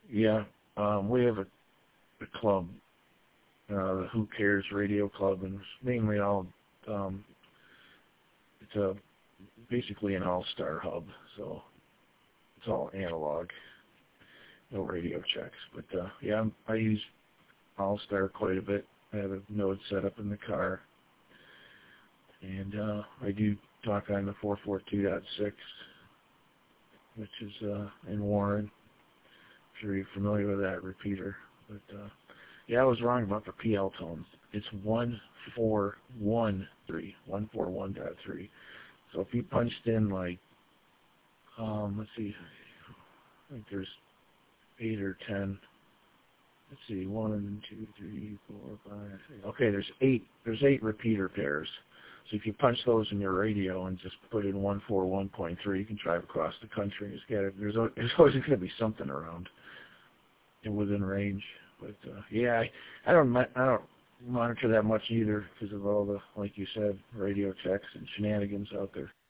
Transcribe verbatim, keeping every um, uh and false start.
Yeah, um, we have a, a club, uh, the Who Cares Radio Club, and it's mainly all, um, it's a, basically an all-star hub, so it's all analog, no radio checks. But, uh, yeah, I'm, I use All-Star quite a bit. I have a node set up in the car, and uh, I do talk on the four forty-two point six, which is uh, in Warren. I'm sure you're familiar with that repeater. But uh, yeah, I was wrong about the P L tones. It's one four one three, one four one point three. So if you punched in like, um, let's see, I think there's eight or ten. Let's see, one, two, three, four, five, six. Okay, there's eight. There's eight repeater pairs. So if you punch those in your radio and just put in one four one point three, you can drive across the country. Just get it. There's, al- there's always going to be something around and within range. But uh, yeah, I, I don't mo- I don't monitor that much either because of all the, like you said, radio checks and shenanigans out there.